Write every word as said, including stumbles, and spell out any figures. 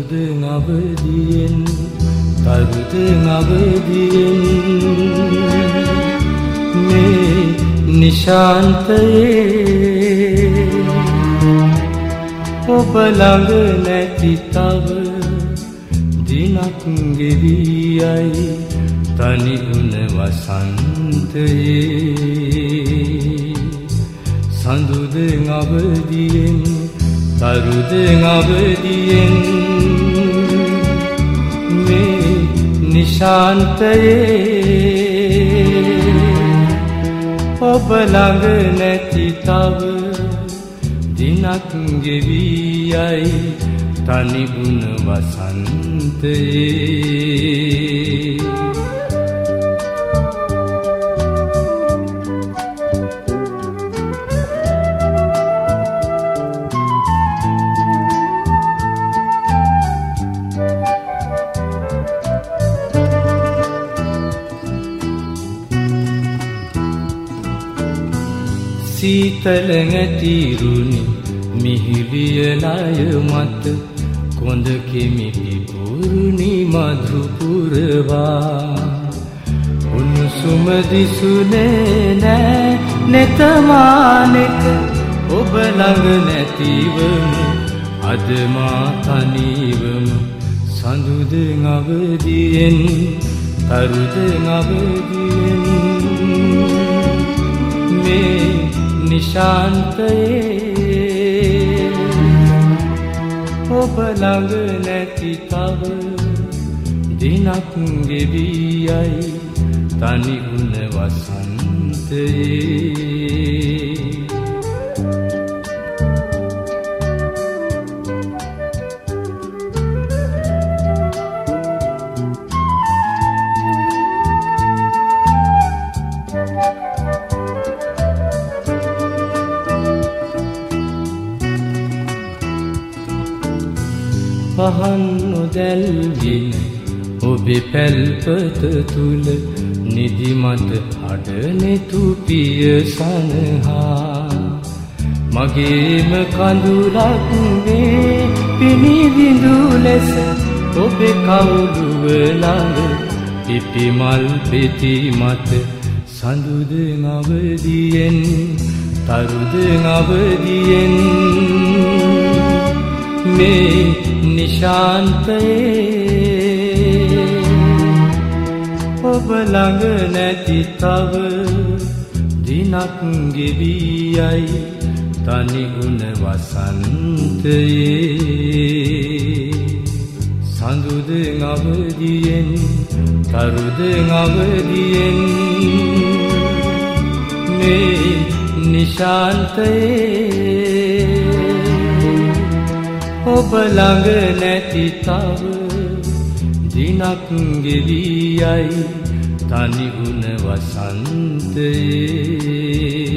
සඳුද අවදියෙන් තරුද අවදියෙන් මේ නිශාන්තයේ ඔබ ළඟ නැති තව දිනක් ගෙවියයි තනි වුණ වසන්තයේ සඳුද අවදියෙන් තරුද අවදියෙන් මේ නිශාන්තයේ ඔබ ළඟ නැති තව දිනක් ගෙවියයි තනි වුණ වසන්තයේ සීතල ඇතිරුණි මිහිරිය ලය මත කොඳ කෙමිහි පුරුණි මధు පුරවා උණුසුම දිසුනේ නෑ නෙතමානෙක ඔබ ළඟ නැතිවම අද මා තනිවම සඳුද අවදියෙන් තරුද අවදියෙන් මේ නිශාන්තයේ ඔබ ළඟ නැති තව දිනක් ගෙවියයි තනි වුණ වසන්තයේ පහන් නොදැල්ගෙන ඔබේ පැල්පත තුල නිදිමත අඩනෙතු පිය සනහා මගේම කඳුලක් වේ පිනිවිඳු ලෙස ඔබේ කවුළුව ළඟ පිපි මල් පෙති මත සඳුද අවදියෙන් තරුද අවදියෙන් මේ නිශාන්තයේ ඔබ ළඟ නැති තව දිනක් ගෙවියයි තනි වුණ වසන්තයේ සඳුද අවදියෙන් තරුද අවදියෙන් මේ නිශාන්තයේ ඔබ ළඟ නැති තව දිනක් ගෙවියයි තනි වුණ වසන්තයේ